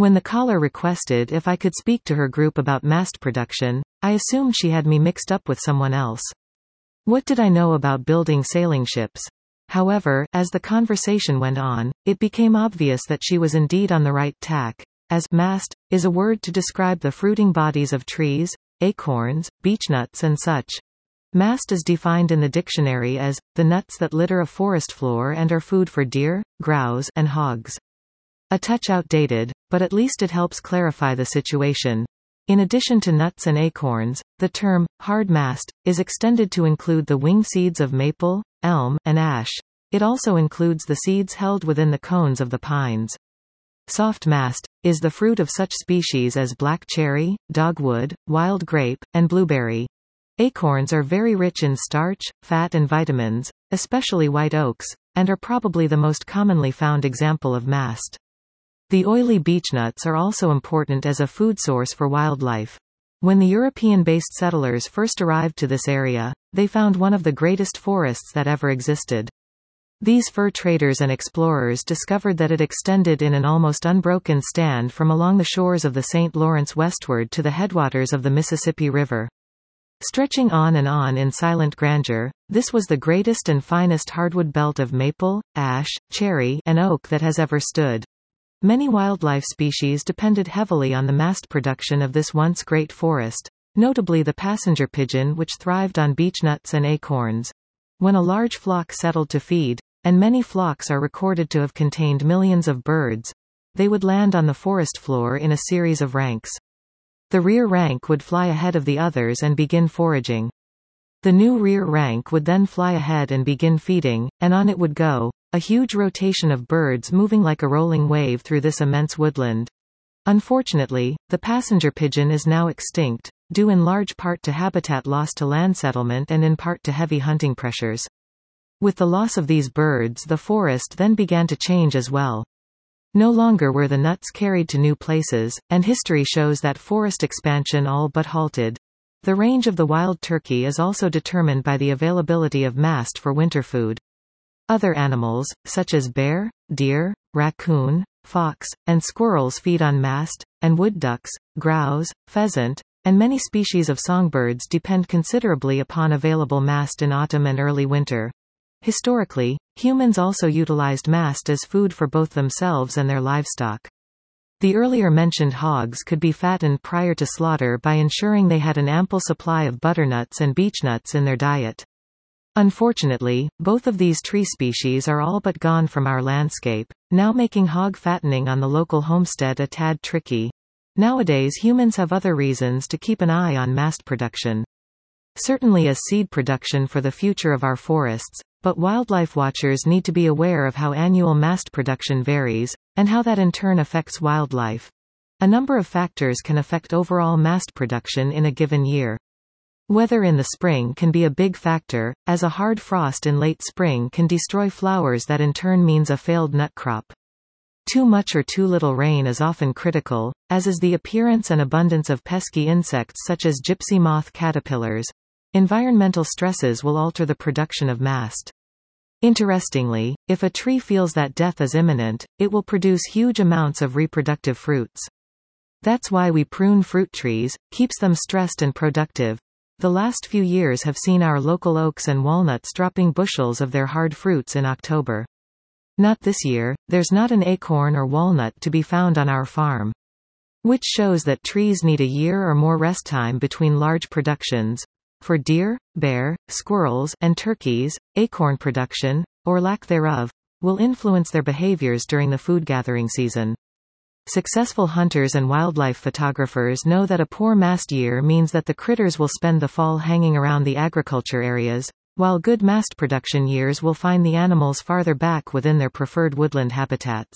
When the caller requested if I could speak to her group about mast production, I assumed she had me mixed up with someone else. What did I know about building sailing ships? However, as the conversation went on, it became obvious that she was indeed on the right tack, as mast is a word to describe the fruiting bodies of trees, acorns, beechnuts and such. Mast is defined in the dictionary as the nuts that litter a forest floor and are food for deer, grouse, and hogs. A touch outdated, but at least it helps clarify the situation. In addition to nuts and acorns, the term hard mast is extended to include the wing seeds of maple, elm, and ash. It also includes the seeds held within the cones of the pines. Soft mast is the fruit of such species as black cherry, dogwood, wild grape, and blueberry. Acorns are very rich in starch, fat and vitamins, especially white oaks, and are probably the most commonly found example of mast. The oily beechnuts are also important as a food source for wildlife. When the European-based settlers first arrived to this area, they found one of the greatest forests that ever existed. These fur traders and explorers discovered that it extended in an almost unbroken stand from along the shores of the St. Lawrence westward to the headwaters of the Mississippi River. Stretching on and on in silent grandeur, this was the greatest and finest hardwood belt of maple, ash, cherry, and oak that has ever stood. Many wildlife species depended heavily on the mast production of this once great forest, notably the passenger pigeon which thrived on beechnuts and acorns. When a large flock settled to feed, and many flocks are recorded to have contained millions of birds, they would land on the forest floor in a series of ranks. The rear rank would fly ahead of the others and begin foraging. The new rear rank would then fly ahead and begin feeding, and on it would go, a huge rotation of birds moving like a rolling wave through this immense woodland. Unfortunately, the passenger pigeon is now extinct, due in large part to habitat loss to land settlement and in part to heavy hunting pressures. With the loss of these birds, the forest then began to change as well. No longer were the nuts carried to new places, and history shows that forest expansion all but halted. The range of the wild turkey is also determined by the availability of mast for winter food. Other animals, such as bear, deer, raccoon, fox, and squirrels feed on mast, and wood ducks, grouse, pheasant, and many species of songbirds depend considerably upon available mast in autumn and early winter. Historically, humans also utilized mast as food for both themselves and their livestock. The earlier mentioned hogs could be fattened prior to slaughter by ensuring they had an ample supply of butternuts and beechnuts in their diet. Unfortunately, both of these tree species are all but gone from our landscape, now making hog fattening on the local homestead a tad tricky. Nowadays humans have other reasons to keep an eye on mast production. Certainly as seed production for the future of our forests, but wildlife watchers need to be aware of how annual mast production varies, and how that in turn affects wildlife. A number of factors can affect overall mast production in a given year. Weather in the spring can be a big factor, as a hard frost in late spring can destroy flowers that in turn means a failed nut crop. Too much or too little rain is often critical, as is the appearance and abundance of pesky insects such as gypsy moth caterpillars. Environmental stresses will alter the production of mast. Interestingly, if a tree feels that death is imminent, it will produce huge amounts of reproductive fruits. That's why we prune fruit trees, keeps them stressed and productive. The last few years have seen our local oaks and walnuts dropping bushels of their hard fruits in October. Not this year, there's not an acorn or walnut to be found on our farm. Which shows that trees need a year or more rest time between large productions. For deer, bear, squirrels, and turkeys, acorn production, or lack thereof, will influence their behaviors during the food gathering season. Successful hunters and wildlife photographers know that a poor mast year means that the critters will spend the fall hanging around the agriculture areas, while good mast production years will find the animals farther back within their preferred woodland habitats.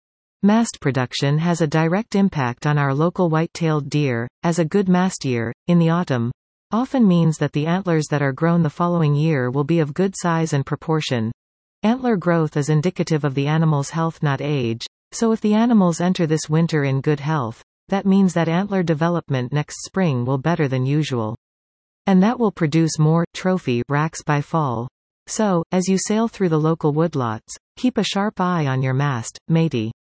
Mast production has a direct impact on our local white-tailed deer, as a good mast year, in the autumn, often means that the antlers that are grown the following year will be of good size and proportion. Antler growth is indicative of the animal's health, not age, so if the animals enter this winter in good health, that means that antler development next spring will better than usual. And that will produce more trophy racks by fall. So, as you sail through the local woodlots, keep a sharp eye on your mast, matey.